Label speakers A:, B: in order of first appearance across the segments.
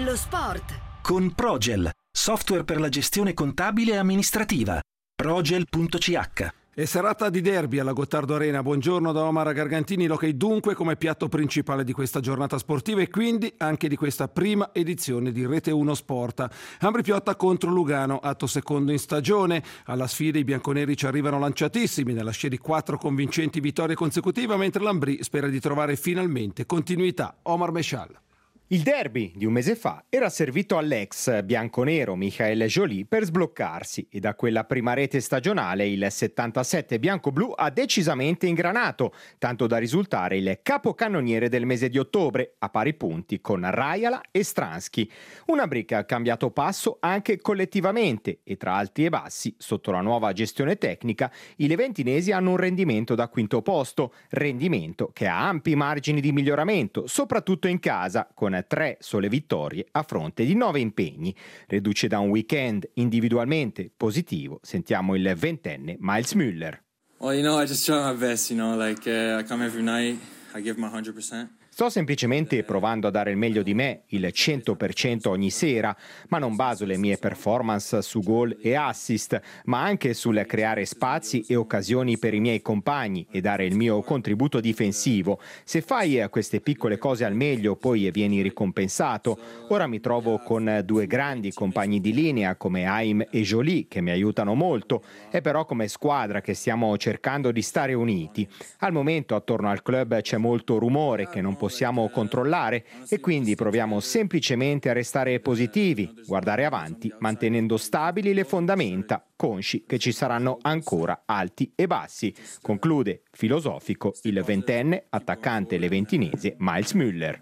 A: lo sport.
B: Con Progel, software per la gestione contabile e amministrativa. Progel.ch.
C: E serata di derby alla Gottardo Arena. Buongiorno da Omar Gargantini. L'hockey dunque come piatto principale di questa giornata sportiva e quindi anche di questa prima edizione di Rete 1 Sport. Ambri Piotta contro Lugano, atto secondo in stagione. Alla sfida i bianconeri ci arrivano lanciatissimi nella scia di 4 convincenti vittorie consecutive, mentre l'Ambri spera di trovare finalmente continuità. Omar Meshal.
D: Il derby di un mese fa era servito all'ex bianconero Michael Joly per sbloccarsi e da quella prima rete stagionale il 77 bianco-blu ha decisamente ingranato, tanto da risultare il capocannoniere del mese di ottobre, a pari punti con Rajala e Stransky. Una brica ha cambiato passo anche collettivamente e tra alti e bassi, sotto la nuova gestione tecnica, i leventinesi hanno un rendimento da quinto posto, rendimento che ha ampi margini di miglioramento, soprattutto in casa, con 3 sole vittorie a fronte di 9 impegni. Reduce da un weekend individualmente positivo, sentiamo il ventenne Miles Müller.
E: Well, I just try my best, I come every night, I give my 100%.
D: Sto semplicemente provando a dare il meglio di me, il 100% ogni sera, ma non baso le mie performance su gol e assist, ma anche sul creare spazi e occasioni per i miei compagni e dare il mio contributo difensivo. Se fai queste piccole cose al meglio, poi vieni ricompensato. Ora mi trovo con 2 grandi compagni di linea come Haim e Joly che mi aiutano molto, è però come squadra che stiamo cercando di stare uniti. Al momento attorno al club c'è molto rumore che non possiamo controllare e quindi proviamo semplicemente a restare positivi, guardare avanti, mantenendo stabili le fondamenta, consci che ci saranno ancora alti e bassi. Conclude filosofico il ventenne attaccante leventinese Miles Müller.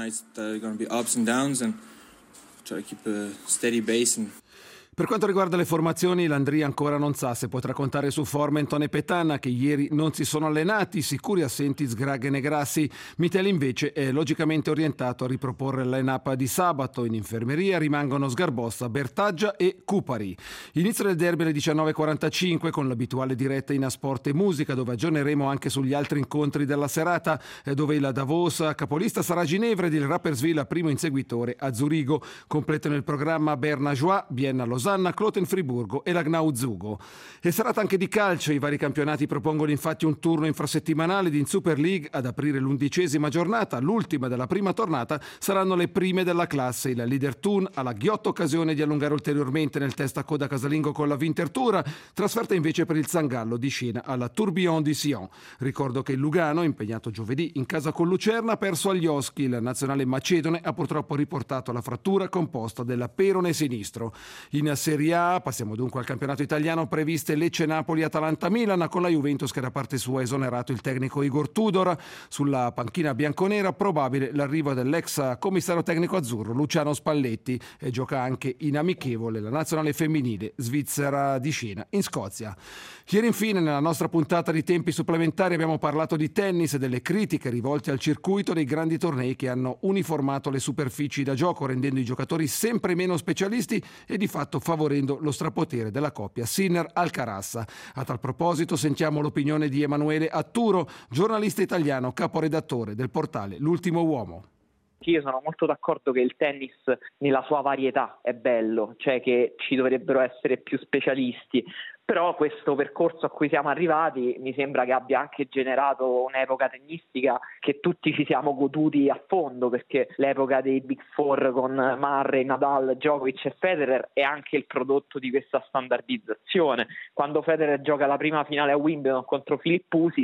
C: Per quanto riguarda le formazioni, l'Andria ancora non sa se potrà contare su Formenton e Petana, che ieri non si sono allenati, sicuri assenti Zgrag e Negrassi. Mitel invece è logicamente orientato a riproporre il line-up di sabato. In infermeria rimangono Sgarbossa, Bertaggia e Cupari. Inizio del derby alle 19.45 con l'abituale diretta in Sport e Musica, dove aggiorneremo anche sugli altri incontri della serata, dove il Davos capolista sarà a Ginevra ed il Rapperswil primo inseguitore a Zurigo. Completano il programma Berna Joie, Vienna Losanna, Kloten Friburgo e la Gnau Zugo. E serata anche di calcio, i vari campionati propongono infatti un turno infrasettimanale in Super League ad aprire l'11ª giornata. L'ultima della prima tornata saranno le prime della classe. Il leader Thun ha la ghiotta occasione di allungare ulteriormente nel testa coda casalingo con la Winterthur, trasferta invece per il Sangallo di Siena alla Tourbillon di Sion. Ricordo che il Lugano, impegnato giovedì in casa con Lucerna, ha perso agli Oschi. Il nazionale macedone ha purtroppo riportato la frattura composta del perone sinistro. In Serie A, passiamo dunque al campionato italiano, previste Lecce, Napoli, Atalanta, Milan, con la Juventus che da parte sua ha esonerato il tecnico Igor Tudor. Sulla panchina bianconera probabile l'arrivo dell'ex commissario tecnico azzurro Luciano Spalletti, e gioca anche in amichevole la nazionale femminile svizzera di Siena in Scozia. Ieri infine nella nostra puntata di tempi supplementari abbiamo parlato di tennis e delle critiche rivolte al circuito dei grandi tornei che hanno uniformato le superfici da gioco, rendendo i giocatori sempre meno specialisti e di fatto favorendo lo strapotere della coppia Sinner-Alcaraz. A tal proposito sentiamo l'opinione di Emanuele Atturo, giornalista italiano, caporedattore del portale L'Ultimo Uomo.
F: Io sono molto d'accordo che il tennis nella sua varietà è bello, cioè che ci dovrebbero essere più specialisti, però questo percorso a cui siamo arrivati mi sembra che abbia anche generato un'epoca tennistica che tutti ci siamo goduti a fondo, perché l'epoca dei Big Four con Murray, Nadal, Djokovic e Federer è anche il prodotto di questa standardizzazione. Quando Federer gioca la prima finale a Wimbledon contro Philip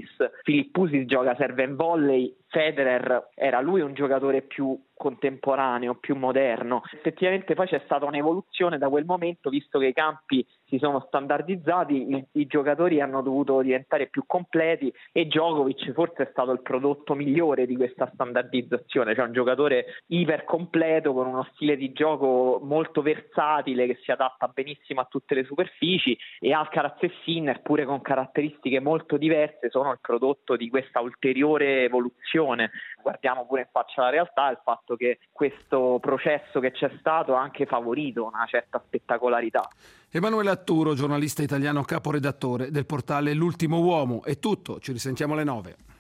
F: Pusis gioca serve and volley, Federer era lui un giocatore più contemporaneo, più moderno. Effettivamente poi c'è stata un'evoluzione da quel momento, visto che i campi si sono standardizzati, i giocatori hanno dovuto diventare più completi e Djokovic forse è stato il prodotto migliore di questa standardizzazione, cioè un giocatore iper completo con uno stile di gioco molto versatile che si adatta benissimo a tutte le superfici, e Alcaraz e Sinner, pure con caratteristiche molto diverse, sono il prodotto di questa ulteriore evoluzione. Guardiamo pure in faccia la realtà, il fatto che questo processo che c'è stato ha anche favorito una certa spettacolarità.
C: Emanuele Atturo, giornalista italiano, caporedattore del portale L'Ultimo Uomo. È tutto, ci risentiamo alle 9.